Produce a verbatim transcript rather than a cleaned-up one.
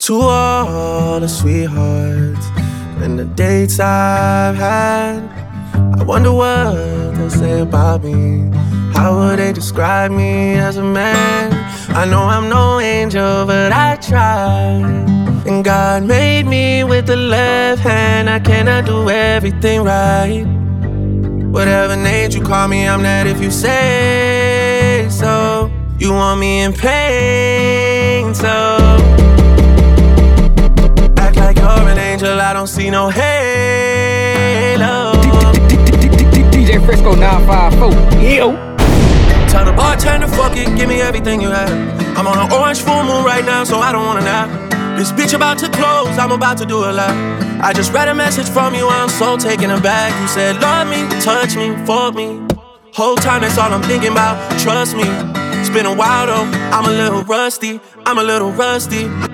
To all the sweethearts and the dates I've had, I wonder what they'll say about me. How would they describe me as a man? I know I'm no angel, but I try. And God made me with the left hand. I cannot do everything right. Whatever names you call me, I'm that if you say so. You want me in pain, so act like you're an angel, I don't see no halo. D J Fresco nine five four, yo. Tell the bartender, fuck it, give me everything you have. I'm on an orange full moon right now, so I don't wanna nap. This bitch about to close, I'm about to do a lap. I just read a message from you, I'm so taken aback. You said love me, touch me, fuck me. Whole time that's all I'm thinking about, trust me. It's been a while though, I'm a little rusty, I'm a little rusty.